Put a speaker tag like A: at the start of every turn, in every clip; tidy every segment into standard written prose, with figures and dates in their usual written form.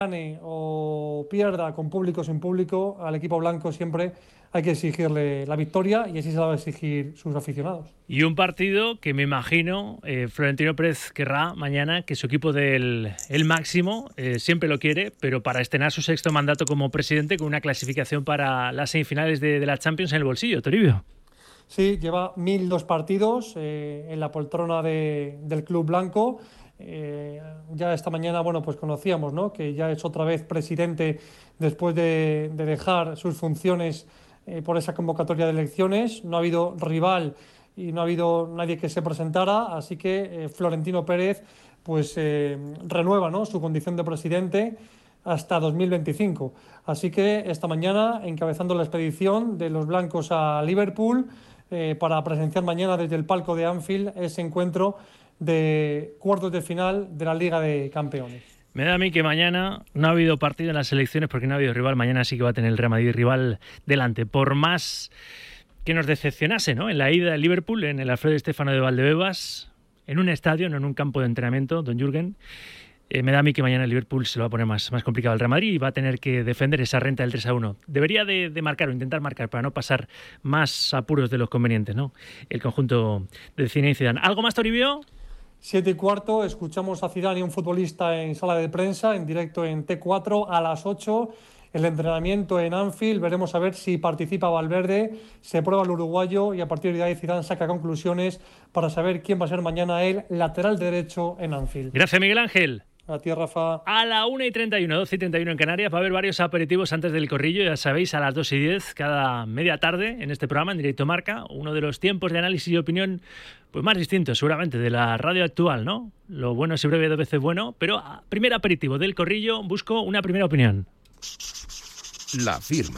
A: gane o pierda con público o sin público, al equipo blanco siempre hay que exigirle la victoria y así se la va a exigir sus aficionados.
B: Y un partido que me imagino Florentino Pérez querrá mañana que su equipo dé el máximo, siempre lo quiere, pero para estrenar su sexto mandato como presidente con una clasificación para las semifinales de la Champions en el bolsillo. Toribio.
A: Sí, lleva 1002 partidos en la poltrona del club blanco. Ya esta mañana, bueno, pues conocíamos, ¿no?, que ya es otra vez presidente después de dejar sus funciones por esa convocatoria de elecciones. No ha habido rival y no ha habido nadie que se presentara, así que Florentino Pérez pues renueva, ¿no?, su condición de presidente hasta 2025. Así que esta mañana encabezando la expedición de los blancos a Liverpool para presenciar mañana desde el palco de Anfield ese encuentro de cuartos de final de la Liga de Campeones.
B: Me da a mí que mañana no ha habido partido en las elecciones porque no ha habido rival. Mañana sí que va a tener el Real Madrid rival delante. Por más que nos decepcionase, ¿no?, en la ida de Liverpool, en el Alfredo Stéfano de Valdebebas, en un estadio, no en un campo de entrenamiento, don Jürgen, me da a mí que mañana el Liverpool se lo va a poner más complicado al Real Madrid y va a tener que defender esa renta del 3-1. Debería de marcar o intentar marcar para no pasar más apuros de los convenientes, ¿no?, el conjunto de Zinedine Zidane. ¿Algo más, Toribio?
A: 7:15, escuchamos a Zidane y un futbolista en sala de prensa, en directo en T4, a las 8, el entrenamiento en Anfield, veremos a ver si participa Valverde, se prueba el uruguayo y a partir de ahí Zidane saca conclusiones para saber quién va a ser mañana el lateral derecho en Anfield.
B: Gracias, Miguel Ángel.
A: A ti, Rafa.
B: A la 1:31, 12:31 en Canarias, va a haber varios aperitivos antes del corrillo, ya sabéis, a las 2:10 cada media tarde en este programa, en Directo Marca, uno de los tiempos de análisis y opinión pues más distintos seguramente de la radio actual, ¿no? Lo bueno es breve, dos veces bueno, pero primer aperitivo del corrillo, busco una primera opinión.
C: La firma.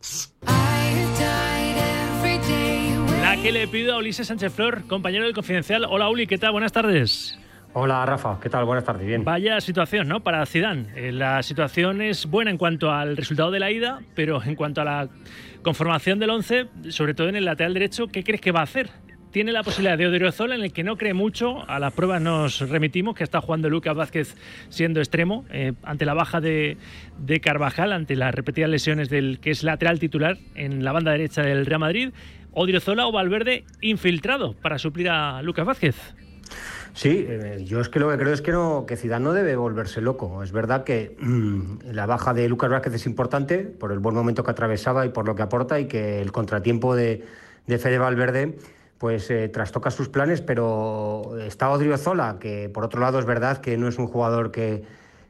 B: La que le pido a Ulises Sánchez Flor, compañero del Confidencial. Hola, Uli, ¿qué tal? Buenas tardes.
D: Hola, Rafa, ¿qué tal? Buenas tardes, bien.
B: Vaya situación, ¿no?, para Zidane. La situación es buena en cuanto al resultado de la ida, pero en cuanto a la conformación del 11, sobre todo en el lateral derecho, ¿qué crees que va a hacer? Tiene la posibilidad de Odriozola, en el que no cree mucho. A las pruebas nos remitimos, que está jugando Lucas Vázquez siendo extremo, ante la baja de Carvajal, ante las repetidas lesiones del que es lateral titular en la banda derecha del Real Madrid. Odriozola o Valverde infiltrado para suplir a Lucas Vázquez.
D: Sí, yo es que lo que creo es que Zidane no debe volverse loco. Es verdad que la baja de Lucas Vázquez es importante por el buen momento que atravesaba y por lo que aporta, y que el contratiempo de Fede Valverde pues trastoca sus planes, pero está Odriozola, que por otro lado es verdad que no es un jugador que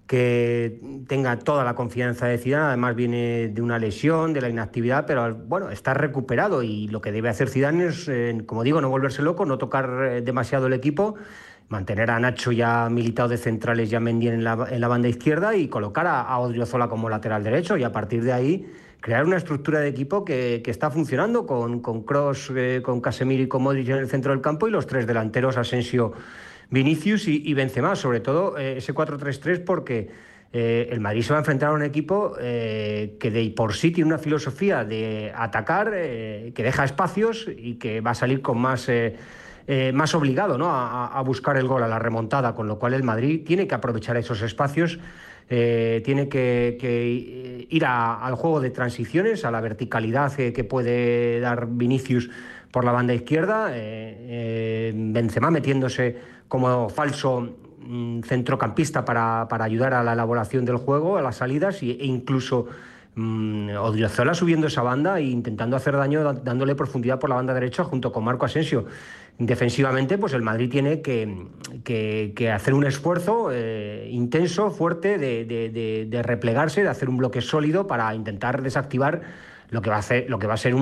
D: tenga toda la confianza de Zidane, además viene de una lesión, de la inactividad, pero bueno, está recuperado, y lo que debe hacer Zidane es, como digo, no volverse loco, no tocar demasiado el equipo, mantener a Nacho ya militado de centrales y a Mendy en la banda izquierda, y colocar a Odriozola como lateral derecho, y a partir de ahí crear una estructura de equipo que está funcionando con Kroos, con Casemiro y con Modric en el centro del campo, y los tres delanteros, Asensio, Vinicius y Benzema, sobre todo ese 4-3-3, porque el Madrid se va a enfrentar a un equipo que de por sí tiene una filosofía de atacar, que deja espacios y que va a salir con más obligado, ¿no?, a buscar el gol, a la remontada, con lo cual el Madrid tiene que aprovechar esos espacios, tiene que ir al juego de transiciones, a la verticalidad que puede dar Vinicius por la banda izquierda, Benzema metiéndose como falso centrocampista para ayudar a la elaboración del juego, a las salidas, e incluso Odriozola subiendo esa banda e intentando hacer daño, dándole profundidad por la banda derecha junto con Marco Asensio. Defensivamente, pues el Madrid tiene que hacer un esfuerzo intenso, fuerte, de replegarse, de hacer un bloque sólido para intentar desactivar lo que va a ser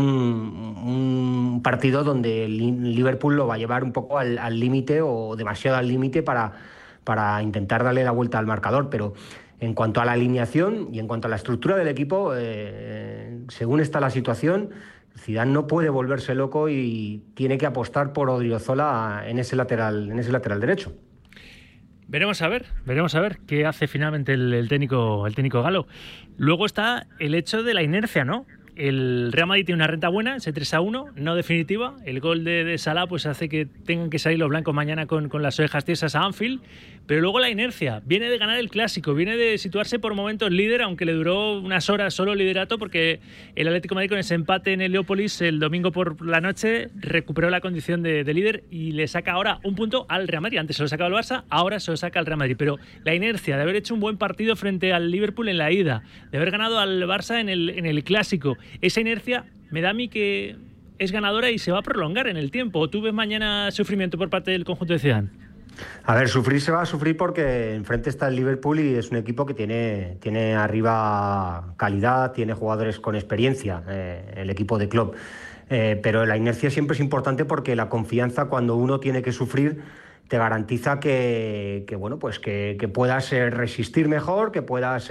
D: un partido donde el Liverpool lo va a llevar un poco al límite, o demasiado al límite, para intentar darle la vuelta al marcador. Pero en cuanto a la alineación y en cuanto a la estructura del equipo, según está la situación, Zidane no puede volverse loco y tiene que apostar por Odriozola en ese lateral derecho.
B: Veremos a ver qué hace finalmente el técnico galo. Luego está el hecho de la inercia, ¿no? El Real Madrid tiene una renta buena, ese 3-1, no definitiva. El gol de Salah pues hace que tengan que salir los blancos mañana con las orejas tiesas a Anfield. pero luego la inercia, viene de ganar el Clásico, viene de situarse por momentos líder, aunque le duró unas horas solo el liderato, porque el Atlético de Madrid con ese empate en Heliópolis el domingo por la noche recuperó la condición de líder y le saca ahora un punto al Real Madrid. Antes se lo sacaba el Barça, ahora se lo saca al Real Madrid, pero la inercia de haber hecho un buen partido frente al Liverpool en la ida, de haber ganado al Barça en el Clásico, esa inercia me da a mí que es ganadora y se va a prolongar en el tiempo. ¿O tú ves mañana sufrimiento por parte del conjunto de Zidane?
D: A ver, sufrir se va a sufrir porque enfrente está el Liverpool y es un equipo que tiene arriba calidad, tiene jugadores con experiencia, el equipo de Klopp. Pero la inercia siempre es importante porque la confianza, cuando uno tiene que sufrir, te garantiza que puedas resistir mejor, que puedas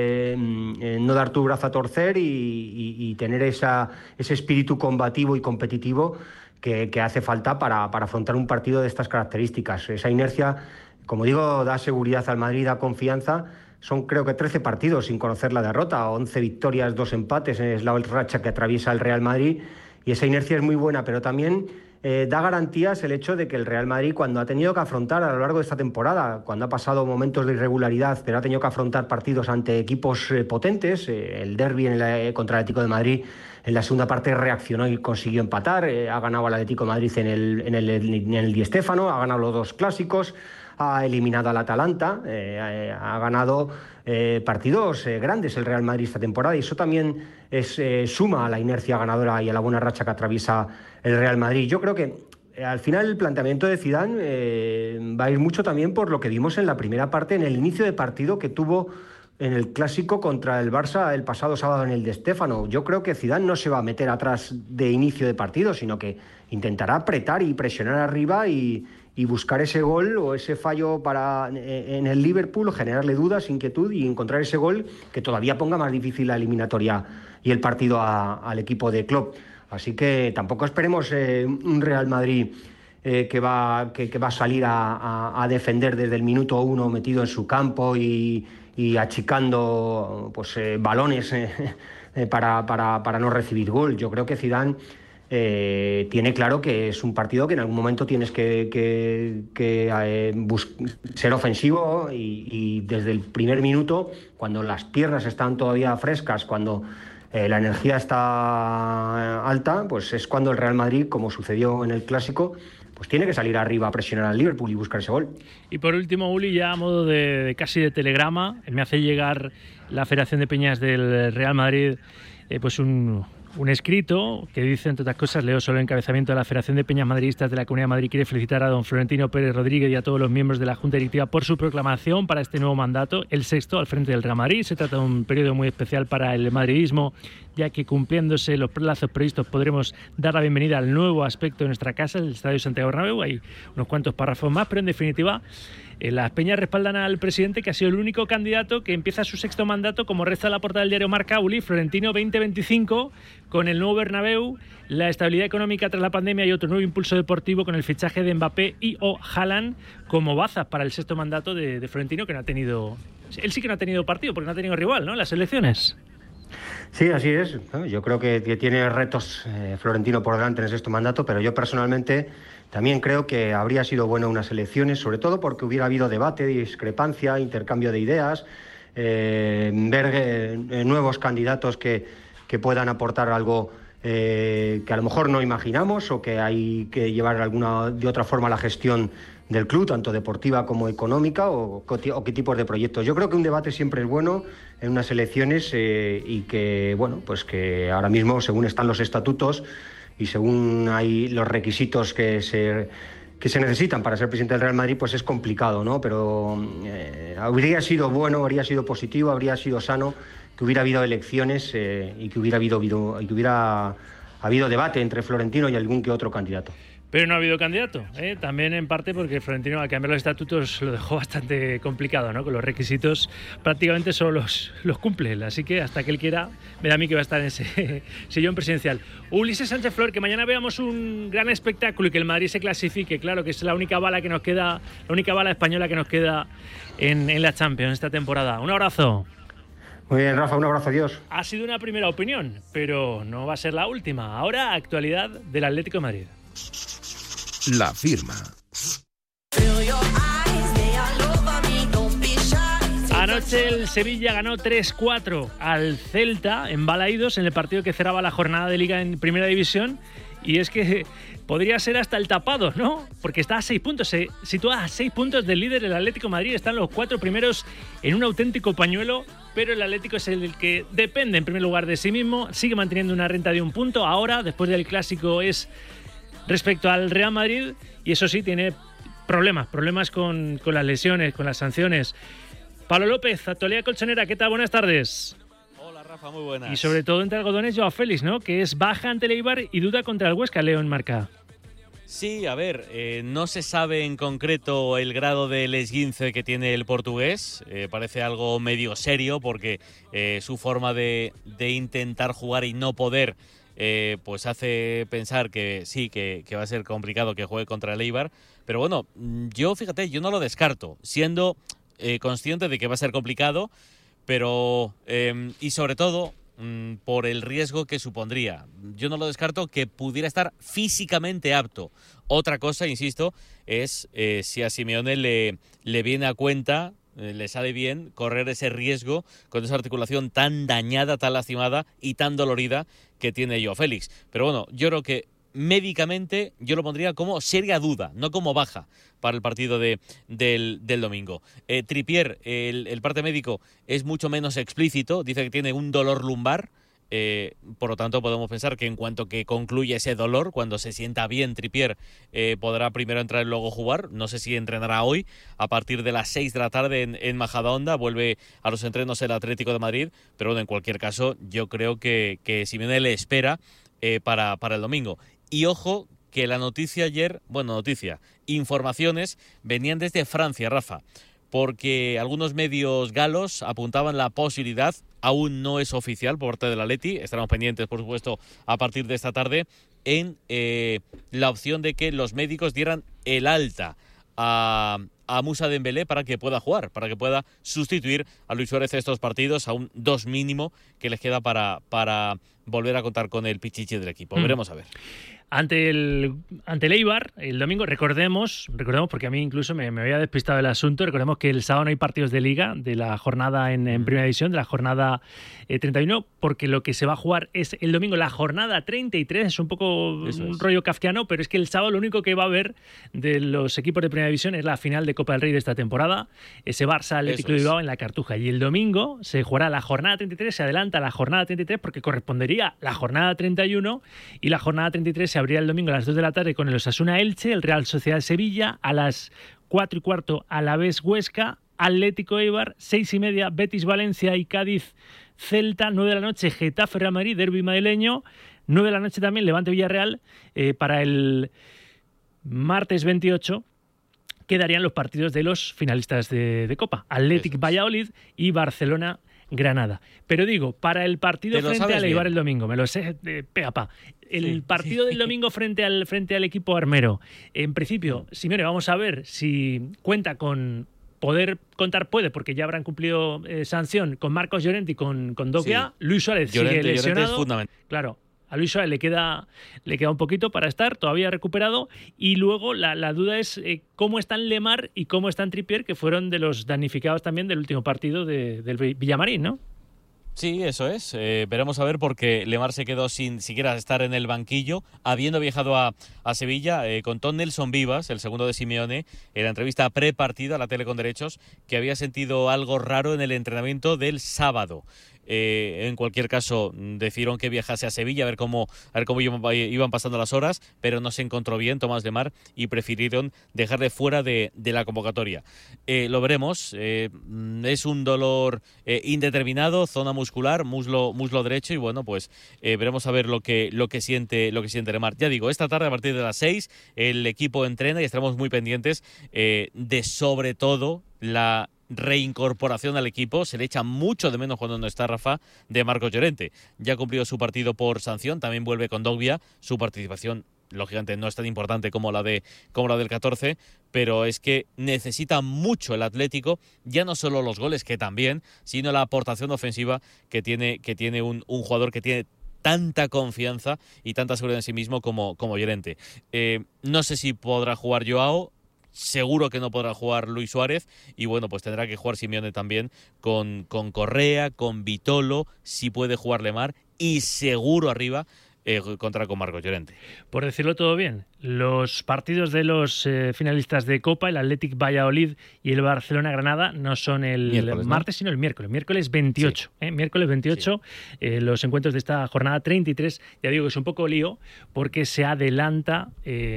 D: no dar tu brazo a torcer y tener ese espíritu combativo y competitivo que hace falta para afrontar un partido de estas características. Esa inercia, como digo, da seguridad al Madrid, da confianza. Son creo que 13 partidos sin conocer la derrota, 11 victorias, 2 empates, es la racha que atraviesa el Real Madrid y esa inercia es muy buena, pero también da garantías el hecho de que el Real Madrid, cuando ha tenido que afrontar a lo largo de esta temporada, cuando ha pasado momentos de irregularidad, pero ha tenido que afrontar partidos ante equipos potentes, el derbi contra el Atlético de Madrid en la segunda parte reaccionó y consiguió empatar, ha ganado al Atlético de Madrid en el Di Stéfano, ha ganado los 2 clásicos, ha eliminado al Atalanta, ha ganado partidos grandes el Real Madrid esta temporada y eso también suma a la inercia ganadora y a la buena racha que atraviesa el Real Madrid. Yo creo que al final el planteamiento de Zidane va a ir mucho también por lo que vimos en la primera parte, en el inicio de partido que tuvo en el Clásico contra el Barça el pasado sábado en el Di Stéfano. Yo creo que Zidane no se va a meter atrás de inicio de partido, sino que intentará apretar y presionar arriba y buscar ese gol o ese fallo en el Liverpool, generarle dudas, inquietud y encontrar ese gol que todavía ponga más difícil la eliminatoria y el partido al equipo de Klopp. Así que tampoco esperemos un Real Madrid que va a salir a defender desde el minuto 1 metido en su campo y achicando balones para no recibir gol. Yo creo que Zidane tiene claro que es un partido que en algún momento tienes que ser ofensivo y desde el primer minuto, cuando las piernas están todavía frescas, cuando la energía está alta, pues es cuando el Real Madrid, como sucedió en el Clásico, pues tiene que salir arriba a presionar al Liverpool y buscar ese gol.
B: Y por último, Uli, ya a modo de casi de telegrama, me hace llegar la Federación de Peñas del Real Madrid pues un escrito que dice, entre otras cosas, leo solo el encabezamiento: de la Federación de Peñas Madridistas de la Comunidad de Madrid quiere felicitar a don Florentino Pérez Rodríguez y a todos los miembros de la Junta Directiva por su proclamación para este nuevo mandato, el 6º al frente del Real Madrid. Se trata de un periodo muy especial para el madridismo, ya que cumpliéndose los plazos previstos podremos dar la bienvenida al nuevo aspecto de nuestra casa, el Estadio Santiago Bernabéu. Hay unos cuantos párrafos más, pero en definitiva las peñas respaldan al presidente, que ha sido el único candidato que empieza su 6º mandato, como reza la portada del diario Marca. Uli, Florentino 2025, con el nuevo Bernabéu, la estabilidad económica tras la pandemia y otro nuevo impulso deportivo con el fichaje de Mbappé y o Haaland como bazas para el 6º mandato de Florentino, que no ha tenido... Él sí que no ha tenido partido, porque no ha tenido rival, ¿no?, en las elecciones.
D: Sí, así es. Yo creo que tiene retos Florentino por delante en el 6º mandato, pero yo personalmente también creo que habría sido bueno unas elecciones, sobre todo porque hubiera habido debate, discrepancia, intercambio de ideas, ver nuevos candidatos que puedan aportar algo que a lo mejor no imaginamos, o que hay que llevar de otra forma la gestión del club, tanto deportiva como económica, o qué tipos de proyectos. Yo creo que un debate siempre es bueno en unas elecciones y que, bueno, pues que ahora mismo, según están los estatutos y según hay los requisitos que se necesitan para ser presidente del Real Madrid, pues es complicado, ¿no? Pero habría sido bueno, habría sido positivo, habría sido sano que hubiera habido elecciones y que hubiera habido debate entre Florentino y algún que otro candidato.
B: Pero no ha habido candidato, también en parte porque Florentino, al cambiar los estatutos, lo dejó bastante complicado, ¿no? Con los requisitos prácticamente solo los cumple él, así que hasta que él quiera, me da a mí que va a estar en ese sillón presidencial. Ulises Sánchez Flor, que mañana veamos un gran espectáculo y que el Madrid se clasifique, claro que es la única bala que nos queda, la única bala española que nos queda en la Champions esta temporada. Un abrazo.
D: Muy bien, Rafa, un abrazo, adiós.
B: Ha sido una primera opinión, pero no va a ser la última. Ahora, actualidad del Atlético de Madrid.
C: La firma.
E: Feel your eyes, they are looking.
B: Anoche el Sevilla ganó 3-4 al Celta en Balaídos en el partido que cerraba la jornada de Liga en Primera División. Y es que podría ser hasta el tapado, ¿no? Porque está a 6 puntos, se sitúa a 6 puntos del líder del Atlético de Madrid. Están los 4 primeros en un auténtico pañuelo, pero el Atlético es el que depende en primer lugar de sí mismo, sigue manteniendo una renta de 1 punto. Ahora, después del Clásico, es respecto al Real Madrid, y eso sí, tiene problemas con las lesiones, con las sanciones. Pablo López, actualidad colchonera, ¿qué tal? Buenas tardes.
E: Hola Rafa, muy buenas.
B: Y sobre todo entre algodones, Joao Félix, ¿no? Que es baja ante el Eibar y duda contra el Huesca, Leo en marca.
E: Sí, a ver, no se sabe en concreto el grado del esguince que tiene el portugués. Parece algo medio serio porque su forma de intentar jugar y no poder pues hace pensar que sí, que va a ser complicado que juegue contra el Eibar. Pero bueno, yo no lo descarto, siendo consciente de que va a ser complicado, pero y sobre todo por el riesgo que supondría. Yo no lo descarto que pudiera estar físicamente apto. Otra cosa, insisto, es si a Simeone le viene a cuenta, le sale bien correr ese riesgo con esa articulación tan dañada, tan lastimada y tan dolorida que tiene Joao Félix. Pero bueno, yo creo que médicamente yo lo pondría como seria duda, no como baja para el partido del domingo. Trippier, el parte médico es mucho menos explícito, dice que tiene un dolor lumbar, por lo tanto podemos pensar que en cuanto que concluya ese dolor, cuando se sienta bien Trippier, podrá primero entrar y luego jugar. No sé si entrenará hoy a partir de las 6 de la tarde en Majadahonda, vuelve a los entrenos el Atlético de Madrid, pero bueno, en cualquier caso yo creo que Simeone le espera para el domingo. Y ojo que la noticia ayer, informaciones venían desde Francia, Rafa, porque algunos medios galos apuntaban la posibilidad, aún no es oficial por parte del Atleti, estaremos pendientes por supuesto a partir de esta tarde, en la opción de que los médicos dieran el alta a Moussa Dembélé para que pueda jugar, para que pueda sustituir a Luis Suárez en estos partidos, a un 2 mínimo que les queda para volver a contar con el pichichi del equipo. Veremos a ver.
B: Ante el Eibar, el domingo, recordemos, porque a mí incluso me había despistado el asunto, recordemos que el sábado no hay partidos de Liga, de la jornada en Primera División, de la jornada 31, porque lo que se va a jugar es el domingo, la jornada 33, es un poco un rollo kafkiano, pero es que el sábado lo único que va a haber de los equipos de Primera División es la final de Copa del Rey de esta temporada, ese Barça Atlético de Bilbao en la Cartuja, y el domingo se jugará la jornada 33, se adelanta la jornada 33 porque correspondería la jornada 31, y la jornada 33 se abrirá el domingo a las 2 de la tarde con el Osasuna Elche, el Real Sociedad Sevilla, a las 4:15 Alavés Huesca, Atlético Eibar, 6:30 Betis Valencia y Cádiz Celta, 9 de la noche Getafe Real Madrid, derbi madrileño, 9 de la noche también Levante Villarreal. Para el martes 28 quedarían los partidos de los finalistas de Copa, Athletic Valladolid y Barcelona Granada. Pero digo, para el partido frente al Eibar el domingo, me lo sé de pe a pa. El partido del domingo frente al equipo armero. En principio, Simeone, vamos a ver si cuenta con poder contar, porque ya habrán cumplido sanción con Marcos Llorente y con Dogbia. Luis Suárez sigue lesionado.
E: Llorente es fundamental.
B: Claro. A Luis Suárez le queda un poquito para estar, todavía recuperado. Y luego la duda es cómo están Lemar y cómo están Trippier, que fueron de los damnificados también del último partido del Villamarín, ¿no?
E: Sí, eso es. Veremos a ver, porque Lemar se quedó sin siquiera estar en el banquillo, habiendo viajado a Sevilla. Contó Nelson Vivas, el segundo de Simeone, en la entrevista prepartida a la tele con derechos, que había sentido algo raro en el entrenamiento del sábado. En cualquier caso, decidieron que viajase a Sevilla a ver cómo iban pasando las horas, pero no se encontró bien Tomás Lemar y prefirieron dejarle fuera de la convocatoria. Lo veremos. Es un dolor indeterminado, zona muscular, muslo derecho, y bueno, pues veremos a ver lo que siente Lemar. Ya digo, esta tarde a partir de las 6 el equipo entrena y estaremos muy pendientes de, sobre todo, la reincorporación al equipo. Se le echa mucho de menos cuando no está Rafa, de Marcos Llorente. Ya ha cumplido su partido por sanción, también vuelve con Dogbia. Su participación, lógicamente, no es tan importante como la del 14, pero es que necesita mucho el Atlético, ya no solo los goles, que también, sino la aportación ofensiva que tiene un jugador que tiene tanta confianza y tanta seguridad en sí mismo como Llorente. No sé si podrá jugar Joao. seguro que no podrá jugar Luis Suárez y bueno, pues tendrá que jugar Simeone también con Correa, con Vitolo, si puede jugar Lemar y seguro arriba contra con Marcos Llorente.
B: Por decirlo todo bien, los partidos de los finalistas de Copa, el Athletic Valladolid y el Barcelona-Granada, no son el martes, sino el miércoles 28. Sí. Miércoles 28, sí. Los encuentros de esta jornada 33, ya digo que es un poco lío, porque se adelantan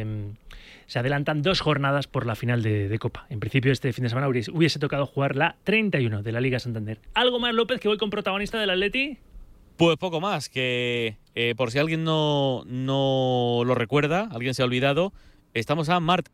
B: 2 jornadas por la final de Copa. En principio, este fin de semana hubiese tocado jugar la 31 de la Liga Santander. ¿Algo más, López, que voy con protagonista del Atleti?
E: Pues poco más, que por si alguien no lo recuerda, alguien se ha olvidado, estamos a martes.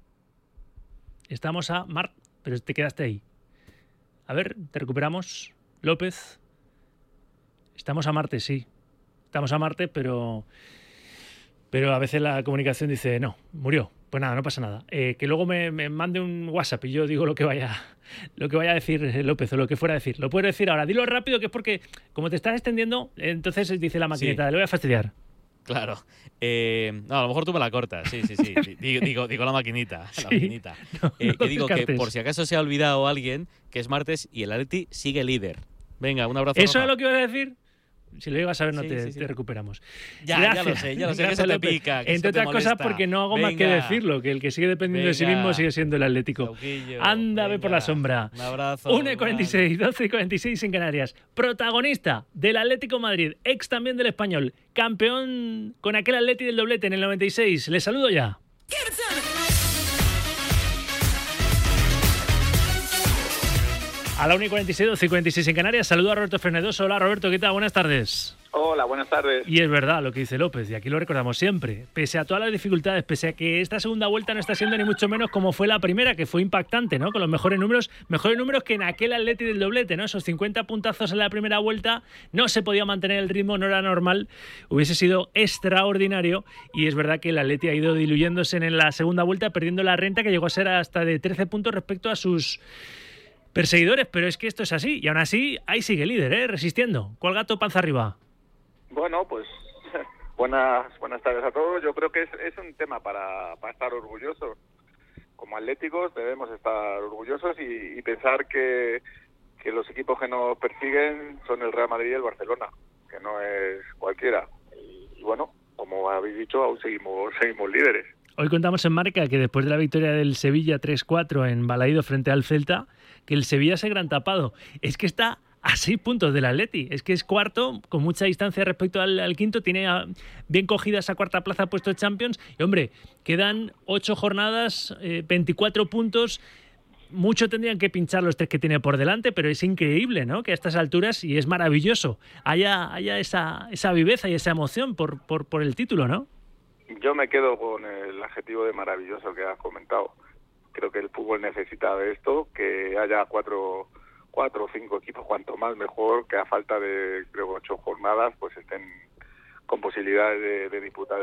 B: Pero te quedaste ahí. A ver, te recuperamos, López. Estamos a martes, sí. Estamos a martes, pero a veces la comunicación dice, no, murió. Pues nada, no pasa nada. Que luego me mande un WhatsApp y yo digo lo que vaya a decir López o lo que fuera a decir. Lo puedo decir ahora. Dilo rápido, que es porque como te estás extendiendo, entonces dice la maquinita, le voy a fastidiar.
E: Claro. No, a lo mejor tú me la cortas. Sí. digo la maquinita. La maquinita. Que digo que por si acaso se ha olvidado alguien, que es martes y el Atleti sigue líder. Venga, un abrazo.
B: ¿Eso es lo que iba a decir? Si lo ibas a ver, te recuperamos.
E: Ya lo sé, que eso te pica. Que
B: entre otras cosas, porque no hago más que decirlo, que el que sigue dependiendo de sí mismo sigue siendo el Atlético. Anda, ve por la sombra.
E: Un abrazo.
B: 1:46, 12:46 en Canarias. Protagonista del Atlético Madrid, ex también del Español, campeón con aquel Atleti del doblete en el 96. Le saludo ya. A la 1:46, 12:46 en Canarias. Saludo a Roberto Fernández. Hola, Roberto, ¿qué tal? Buenas tardes.
F: Hola, buenas tardes.
B: Y es verdad lo que dice López, y aquí lo recordamos siempre. Pese a todas las dificultades, pese a que esta segunda vuelta no está siendo ni mucho menos como fue la primera, que fue impactante, ¿no? Con los mejores números que en aquel Atleti del doblete, ¿no? Esos 50 puntazos en la primera vuelta, no se podía mantener el ritmo, no era normal, hubiese sido extraordinario, y es verdad que el Atleti ha ido diluyéndose en la segunda vuelta, perdiendo la renta que llegó a ser hasta de 13 puntos respecto a sus perseguidores, pero es que esto es así, y aún así ahí sigue el líder, resistiendo. ¿Cuál gato panza arriba?
F: Bueno, pues buenas tardes a todos. Yo creo que es un tema para estar orgullosos. Como atléticos debemos estar orgullosos y pensar que los equipos que nos persiguen son el Real Madrid y el Barcelona, que no es cualquiera. Y bueno, como habéis dicho, aún seguimos líderes.
B: Hoy contamos en Marca que después de la victoria del Sevilla 3-4 en Balaído frente al Celta, que el Sevilla se gran tapado. Es que está a 6 puntos del Atleti. Es que es cuarto, con mucha distancia respecto al quinto. Tiene bien cogida esa cuarta plaza puesto de Champions. Y hombre, quedan 8 jornadas, 24 puntos. Mucho tendrían que pinchar los 3 que tiene por delante, pero es increíble, ¿no? Que a estas alturas, y es maravilloso, haya esa viveza y esa emoción por el título, ¿no?
F: Yo me quedo con el adjetivo de maravilloso que has comentado. Creo que el fútbol necesita de esto, que haya 4 o 5 equipos, cuanto más mejor, que a falta de, creo, 8 jornadas, pues estén con posibilidades de disputar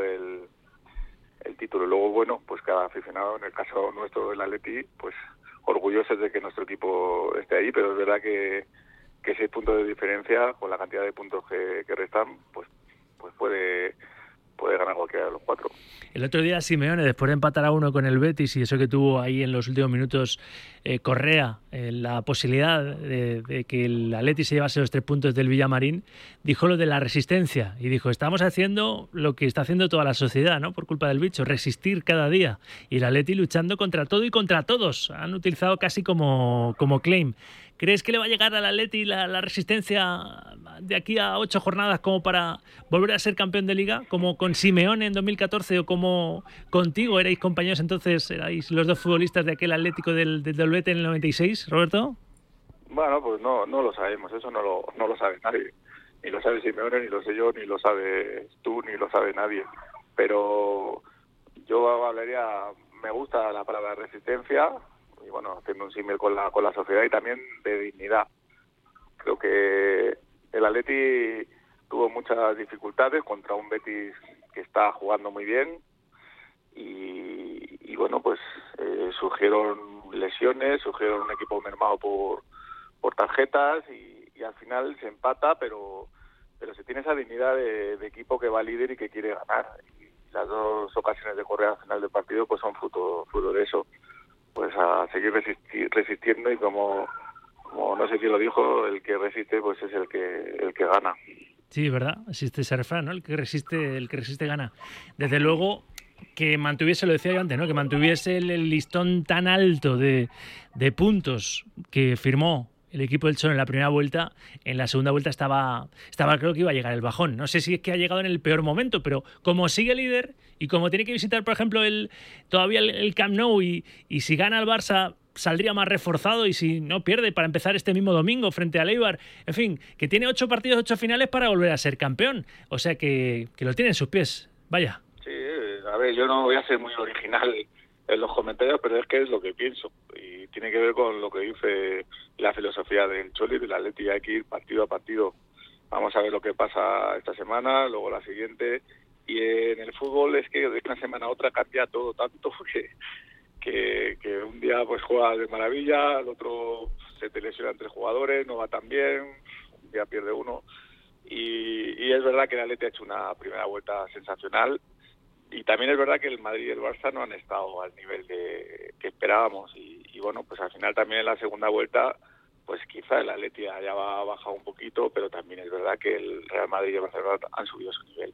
F: el título. Luego, bueno, pues cada aficionado, en el caso nuestro del Atleti, pues orgullosos de que nuestro equipo esté ahí, pero es verdad que 6 puntos de diferencia, con la cantidad de puntos que restan, pues puede ganar cualquiera de los 4.
B: El otro día Simeone, después de empatar a 1 con el Betis y eso que tuvo ahí en los últimos minutos Correa, la posibilidad de que el Atleti se llevase los 3 puntos del Villamarín, dijo lo de la resistencia y dijo, estamos haciendo lo que está haciendo toda la sociedad, ¿no? Por culpa del bicho, resistir cada día. Y el Atleti luchando contra todo y contra todos. Han utilizado casi como claim. ¿Crees que le va a llegar al Atleti la resistencia de aquí a 8 jornadas como para volver a ser campeón de Liga? Como con Simeone en 2014 o como contigo, erais compañeros entonces, erais los 2 futbolistas de aquel Atlético del doblete en el 96, Roberto?
F: Bueno, pues no lo sabemos, eso no lo sabe nadie. Ni lo sabe Simeone, ni lo sé yo, ni lo sabes tú, ni lo sabe nadie. Pero yo hablaría, me gusta la palabra resistencia, y bueno, haciendo un símil con la sociedad y también de dignidad. Creo que el Atleti tuvo muchas dificultades contra un Betis que está jugando muy bien y bueno, pues surgieron lesiones, surgieron un equipo mermado por tarjetas y al final se empata, pero se tiene esa dignidad de equipo que va líder y que quiere ganar. Y las 2 ocasiones de Correa al final del partido pues son fruto de eso. pues a seguir resistiendo, y como no sé quién lo dijo, el que resiste pues es el que gana.
B: Sí, ¿verdad? Existe ese refrán, ¿no? El que resiste gana. Desde luego que mantuviese, lo decía yo antes, ¿no? Que mantuviese el listón tan alto de puntos que firmó el equipo del Cholo en la primera vuelta. En la segunda vuelta estaba creo que iba a llegar el bajón. No sé si es que ha llegado en el peor momento, pero como sigue líder y como tiene que visitar, por ejemplo, todavía el Camp Nou, y si gana el Barça saldría más reforzado, y si no pierde para empezar este mismo domingo frente al Eibar, en fin, que tiene 8 partidos, 8 finales para volver a ser campeón. O sea que lo tiene en sus pies. Vaya.
F: Sí, a ver, yo no voy a ser muy original en los comentarios, pero es que es lo que pienso, y tiene que ver con lo que dice la filosofía del Cholo y del Atleti. Hay que ir partido a partido. Vamos a ver lo que pasa esta semana, luego la siguiente, y en el fútbol es que de una semana a otra cambia todo tanto que un día pues juega de maravilla, al otro se te lesionan 3 jugadores, no va tan bien, un día pierde uno, y es verdad que el Atleti ha hecho una primera vuelta sensacional. Y también es verdad que el Madrid y el Barça no han estado al nivel que esperábamos, y bueno, pues al final también en la segunda vuelta pues quizá el Atleti haya bajado un poquito, pero también es verdad que el Real Madrid y el Barcelona han subido su nivel.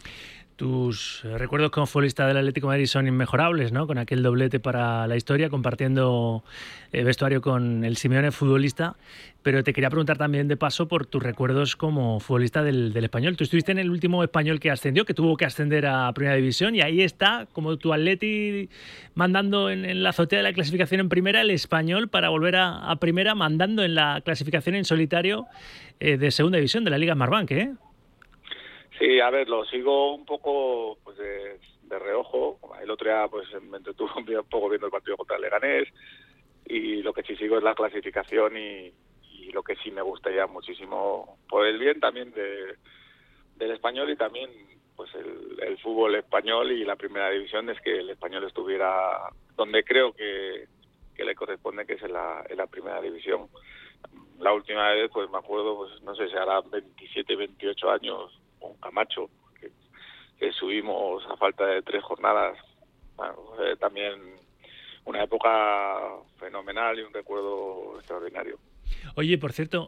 B: Tus recuerdos como futbolista del Atlético de Madrid son inmejorables, ¿no? Con aquel doblete para la historia, compartiendo vestuario con el Simeone futbolista. Pero te quería preguntar también de paso por tus recuerdos como futbolista del Español. Tú estuviste en el último Español que ascendió, que tuvo que ascender a Primera División, y ahí está, como tu Atleti mandando en la azotea de la clasificación en Primera, el Español para volver a Primera, mandando en la clasificación en solitario de Segunda División de la Liga Smartbank, ¿eh?
F: Sí, a ver, lo sigo un poco pues de reojo. El otro día pues me entretuve un poco viendo el partido contra el Leganés, y lo que sí sigo es la clasificación, y lo que sí me gustaría muchísimo por el bien también del Español, y también pues el fútbol español y la Primera División, es que el Español estuviera donde creo que le corresponde, que es en la Primera División. La última vez pues me acuerdo, pues no sé si hará 27, 28 años, con Camacho, que subimos a falta de 3 jornadas. Bueno, también una época fenomenal y un recuerdo extraordinario.
B: Oye, por cierto,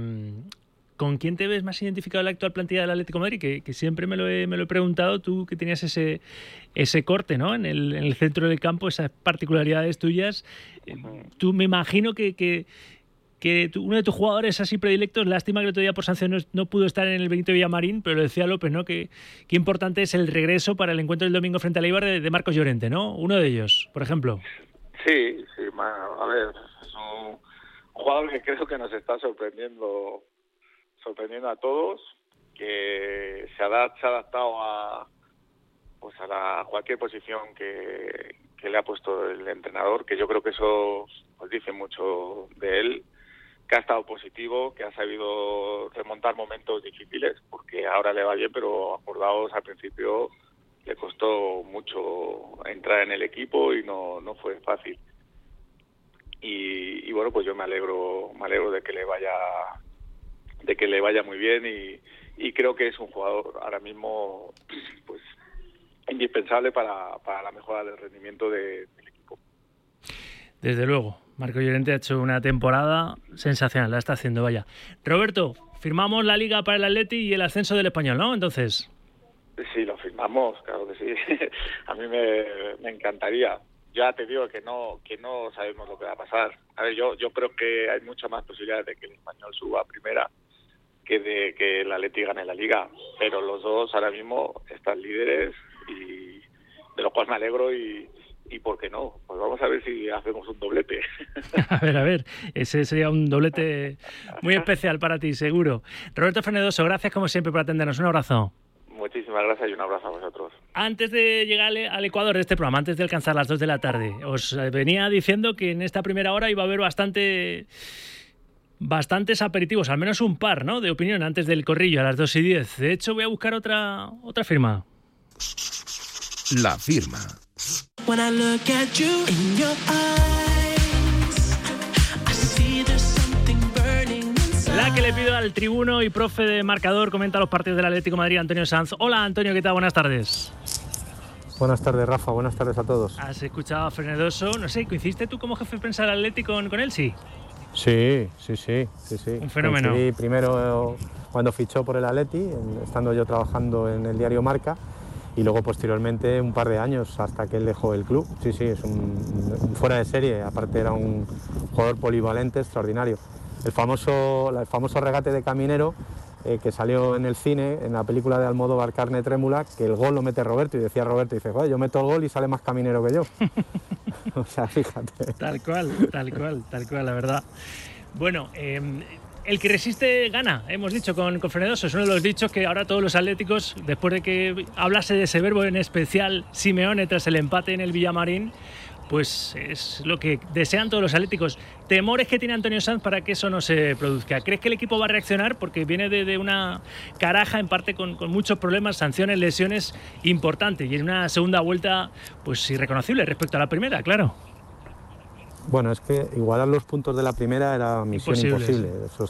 B: ¿con quién te ves más identificado en la actual plantilla del Atlético de Madrid? Que siempre me lo he preguntado, tú que tenías ese corte, ¿no? En el centro del campo, esas particularidades tuyas. Tú me imagino que uno de tus jugadores así predilectos, lástima que el otro día por sanción no pudo estar en el Benito Villamarín, pero lo decía López, ¿no? Que importante es el regreso para el encuentro del domingo frente al Eibar de Marcos Llorente, ¿no? Uno de ellos, por ejemplo.
F: Sí, a ver, es un jugador que creo que nos está sorprendiendo a todos, que se ha adaptado a cualquier posición que le ha puesto el entrenador, que yo creo que eso pues dice mucho de él, que ha estado positivo, que ha sabido remontar momentos difíciles, porque ahora le va bien, pero acordaos, al principio le costó mucho entrar en el equipo y no fue fácil. Y bueno, pues yo me alegro de que le vaya muy bien, y creo que es un jugador ahora mismo pues indispensable para la mejora del rendimiento del equipo.
B: Desde luego, Marcos Llorente ha hecho una temporada sensacional, la está haciendo, vaya. Roberto, firmamos la Liga para el Atleti y el ascenso del Español, ¿no? Entonces.
F: Sí, lo firmamos, claro que sí. A mí me encantaría. Ya te digo que no sabemos lo que va a pasar. A ver, yo creo que hay muchas más posibilidades de que el Español suba a Primera que de que el Atleti gane la Liga, pero los dos ahora mismo están líderes, y de lo cual me alegro, y ¿por qué no? Pues vamos a ver si hacemos un doblete.
B: A ver, ese sería un doblete muy especial para ti, seguro. Roberto Frenedoso, gracias como siempre por atendernos. Un abrazo.
F: Muchísimas gracias y un abrazo a vosotros. Antes
B: de llegar al Ecuador de este programa, antes de alcanzar las 2 de la tarde, os venía diciendo que en esta primera hora iba a haber bastantes aperitivos, al menos un par, ¿no?, de opinión antes del corrillo a las 2:10. De hecho, voy a buscar otra firma.
C: La firma.
B: La que le pido al tribuno y profe de marcador, comenta los partidos del Atlético de Madrid, Antonio Sanz. Hola, Antonio, ¿qué tal? Buenas tardes.
G: Buenas tardes, Rafa. Buenas tardes a todos.
B: Has escuchado a Frenedoso. No sé, ¿coincidiste tú como jefe de prensa del Atleti con él? Sí.
G: Sí.
B: Un fenómeno.
G: Coincidí primero cuando fichó por el Atleti, estando yo trabajando en el diario Marca, y luego posteriormente un par de años hasta que él dejó el club. Sí, es un fuera de serie. Aparte era un jugador polivalente, extraordinario. El famoso regate de Caminero, que salió en el cine, en la película de Almodóvar, Carne Trémula, que el gol lo mete Roberto, y decía Roberto, dice, joder, yo meto el gol y sale más Caminero que yo. O sea, fíjate.
B: Tal cual, la verdad. Bueno, el que resiste gana, hemos dicho con Frenedoso. Es uno de los dichos que ahora todos los atléticos, después de que hablase de ese verbo, en especial Simeone tras el empate en el Villamarín, pues es lo que desean todos los atléticos. Temores que tiene Antonio Sanz para que eso no se produzca. ¿Crees que el equipo va a reaccionar? Porque viene de una caraja, en parte con muchos problemas, sanciones, lesiones importantes, y en una segunda vuelta pues irreconocible respecto a la primera, claro.
G: Bueno, es que igualar los puntos de la primera era misión imposible. Esos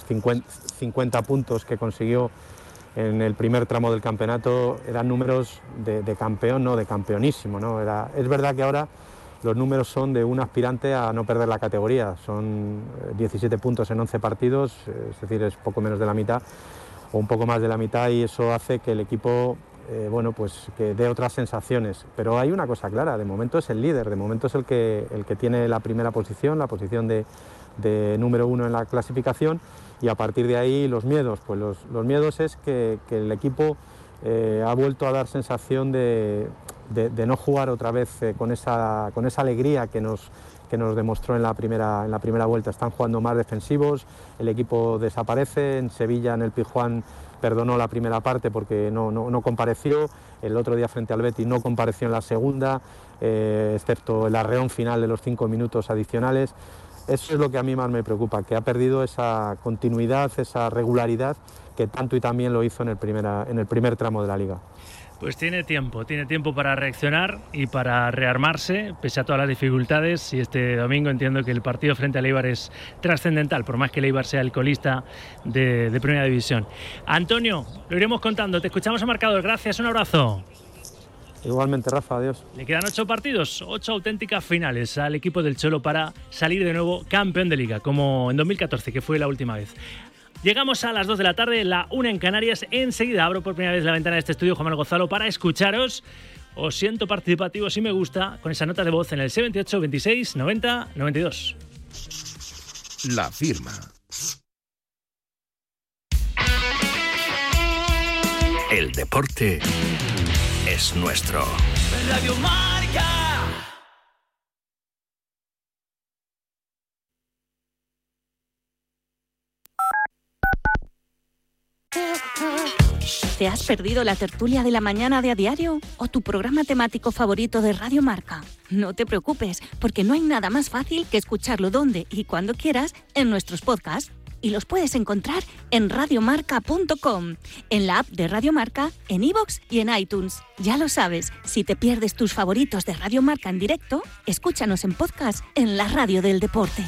G: 50 puntos que consiguió en el primer tramo del campeonato eran números de campeón, no de campeonísimo, ¿no? Es verdad que ahora los números son de un aspirante a no perder la categoría. Son 17 puntos en 11 partidos, es decir, es poco menos de la mitad o un poco más de la mitad, y eso hace que el equipo pues que dé otras sensaciones. Pero hay una cosa clara, de momento es el líder, de momento es el que tiene la primera posición, la posición de número 1 en la clasificación, y a partir de ahí los miedos. Pues los miedos es que el equipo ha vuelto a dar sensación de no jugar otra vez con esa alegría que nos demostró en la primera vuelta. Están jugando más defensivos, el equipo desaparece. En Sevilla, en el Pizjuán, perdonó la primera parte porque no compareció. El otro día frente al Betis no compareció en la segunda, excepto el arreón final de los 5 minutos adicionales. Eso es lo que a mí más me preocupa, que ha perdido esa continuidad, esa regularidad que tanto y también lo hizo en el primer tramo de la Liga.
B: Pues tiene tiempo para reaccionar y para rearmarse, pese a todas las dificultades, y este domingo entiendo que el partido frente al Eibar es trascendental, por más que el Eibar sea el colista de Primera División. Antonio, lo iremos contando, te escuchamos a marcador, gracias, un abrazo.
G: Igualmente, Rafa, adiós.
B: Le quedan 8 partidos, 8 auténticas finales al equipo del Cholo para salir de nuevo campeón de Liga, como en 2014, que fue la última vez. Llegamos a las 2 de la tarde, la 1 en Canarias. Enseguida abro por primera vez la ventana de este estudio, Juan Manuel Gonzalo, para escucharos. Os siento participativos si me gusta, con esa nota de voz en el 78 26 90 92.
C: La firma. El deporte es nuestro.
H: Radio Marca.
I: ¿Te has perdido la tertulia de la mañana de A Diario o tu programa temático favorito de Radio Marca? No te preocupes, porque no hay nada más fácil que escucharlo donde y cuando quieras en nuestros podcasts. Y los puedes encontrar en radiomarca.com, en la app de Radio Marca, en iVoox y en iTunes. Ya lo sabes, si te pierdes tus favoritos de Radio Marca en directo, escúchanos en podcast en la radio del deporte.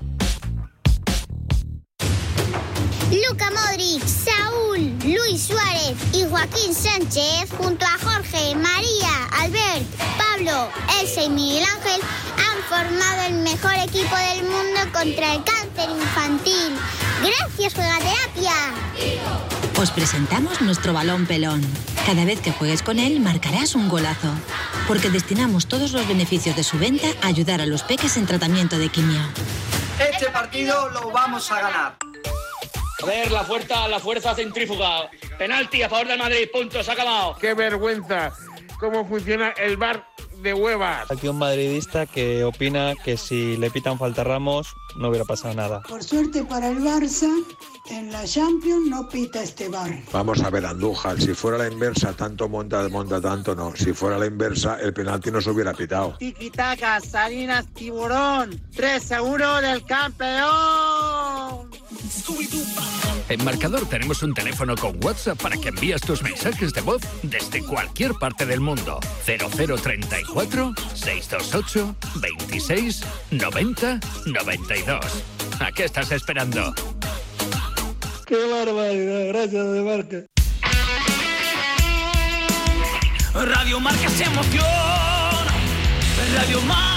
J: Luka Modric, Saúl, Luis Suárez y Joaquín Sánchez, junto a Jorge, María, Albert, Pablo, Elsa y Miguel Ángel, han formado el mejor equipo del mundo contra el cáncer infantil. ¡Gracias, Juegaterapia!
K: Os presentamos nuestro balón pelón. Cada vez que juegues con él, marcarás un golazo. Porque destinamos todos los beneficios de su venta a ayudar a los peques en tratamiento de quimio.
L: Este partido lo vamos a ganar.
M: A ver, la fuerza centrífuga. Penalti a favor del Madrid, punto, se ha acabado.
N: ¡Qué vergüenza! ¿Cómo funciona el VAR de huevas?
O: Aquí un madridista que opina que si le pitan falta a Ramos no hubiera pasado nada.
P: Por suerte para el Barça, en la Champions no pita este VAR.
Q: Vamos a ver, Andújar, si fuera la inversa, tanto monta tanto no. Si fuera la inversa, el penalti no se hubiera pitado.
L: Tiki-taka, Salinas, Tiburón, 3-1 del campeón.
C: En Marcador tenemos un teléfono con WhatsApp para que envíes tus mensajes de voz desde cualquier parte del mundo. 0034 628 26 90 92. ¿A qué estás esperando?
P: ¡Qué barbaridad! Gracias, de Marca.
H: Radio Marca se emociona. Radio Marca.